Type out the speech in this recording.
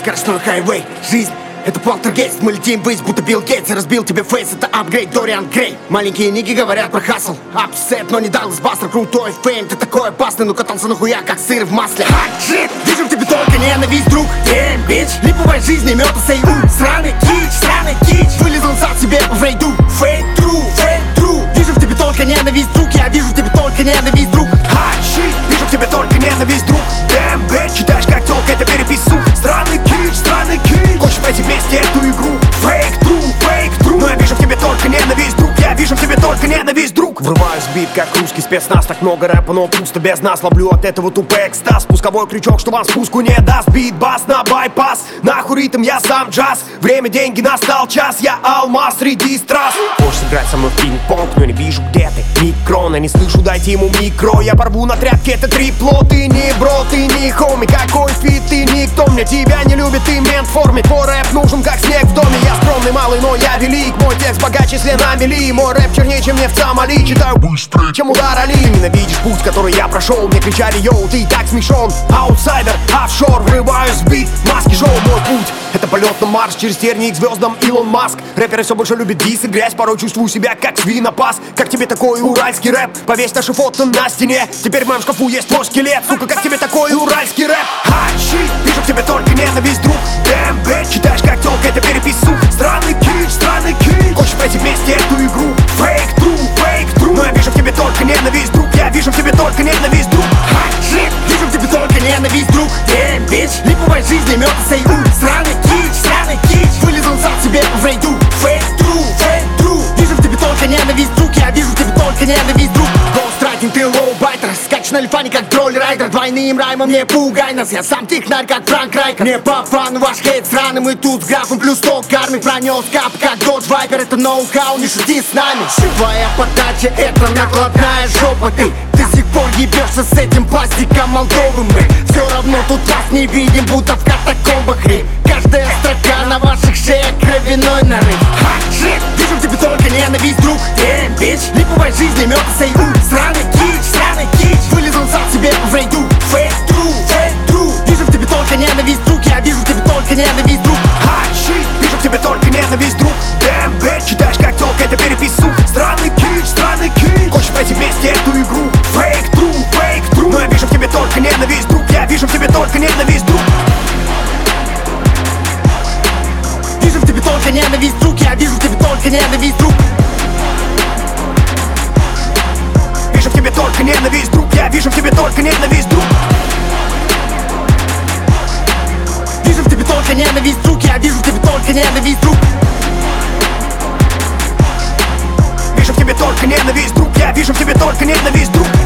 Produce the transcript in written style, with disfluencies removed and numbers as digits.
скоростной хайвей. Жизнь — это полтергейст, мы летим ввысь, будто Билл Гейтс. Разбил тебе фейс, это апгрейд Дориан Грей. Маленькие ниги говорят про хасл, апсет, но не Даллас Бастер. Крутой фейм, ты такой опасный, но катался нахуя, как сыр в масле. Шит, вижу в тебе только ненависть, друг. Damn, bitch, липовая жизнь, не мёта, say сраный кич, вылезал за себе в рейду. Fake true, вижу в тебе только ненависть, друг. Я вижу в тебе только ненависть, друг. Shit, вижу в тебе только ненависть, друг. Damn, bitch, читаешь как тёлка, это перепису. Странный кич, хочешь пройти вместе эту игру. Fake true, но я вижу в тебе только ненависть, друг. Я вижу в тебе только ненависть, друг. Врываюсь в бит, как русский спецназ. Так много рэпа, но пусто без нас. Ловлю от этого тупой экстаз. Спусковой крючок, что вам спуску не даст. Бит, бас на байпас. Нахуй ритм, я сам джаз. Время, деньги, настал час. Я алмаз среди страз. Хочешь сыграть со мной в пинг-понг, но не вижу, где ты. Микрон, я не слышу, дайте ему микро. Я порву на тряпке, это трипло. Ты не бро, ты не хоми. Какой фит, ты никто. Мне тебя не любит, ты мент в форме. Твой рэп нужен, как снег в доме. Я скромный малый, но я велик. Мой текст богаче, если на мели. Мой рэп чернее, чем нефть Сомали. Читаю быстрее, чем удар Али. Ненавидишь путь, который я прошел. Мне кричали, йоу, ты так смешон. Аутсайдер, офшор, врываюсь в бит. Маски шоу, мой путь. Это полет на Марс, через тернии к звездам Илон Маск. Рэперы все больше любят дис и грязь. Порой чувствую себя как свинопас. Как тебе такой уральский рэп? Повесь наши фото на стене. Теперь в моем шкафу есть твой скелет. Сука, как тебе такой уральский рэп? Shit, вижу в тебе только ненависть, друг. Damn, bitch, читаешь как тёлка, это перепису. Странный кич, хочешь пройти вместе эту игру. Fake true, но я вижу в тебе только ненависть, друг. Я вижу в тебе только ненависть, друг. Shit, вижу в тебе только ненависть, друг. Damn, bitch, липовая жизнь, не мёта, say сраный кич, вылезал сам себе в рейду. Fake true, вижу в тебе только ненависть, друг. Я вижу в тебе только ненависть, друг. Гоустрайтинг, ты лоу-байтер. Скачешь на лифане, как тролль-райдер. Двойным раймом не пугай нас. Я сам технарь, как Франк Райкер. Не по фану ваш хейт сраный. Мы тут с графом плюс 100 кармик. Пронес кап, как Dodge Viper. Это ноу-хау, не шути с нами. Твоя подача, это накладная жопа. Ты до сих пор ебешься с этим пластиком молдовым. Мы все равно тут вас не видим, будто в катакомбах. Каждая строка на ваших шеях кровяной нарыв. Shit, вижу в тебе только ненависть, друг. Damn, bitch, липовая жизнь, не мёта, say сраный кич, вылезал сам себе в рейду. Fake true, вижу в тебе только ненависть, друг. Я вижу в тебе только ненависть, друг. Shit, вижу в тебе только ненависть, друг. Damn, bitch, читаешь как тёлка, это перепису. Странный кич, хочешь пройти вместе эту игру. Fake true, но я вижу в тебе только ненависть, друг. Я вижу в тебе только ненависть, друг. Вижу в тебе только ненависть, друг. Я вижу в тебе только ненависть, друг. Вижу в тебе только ненависть, друг. Я вижу в тебе только ненависть, друг. Вижу в тебе только ненависть, друг. Я вижу в тебе только ненависть, друг. Вижу в тебе только ненависть, друг. Я вижу в тебе только ненависть, друг.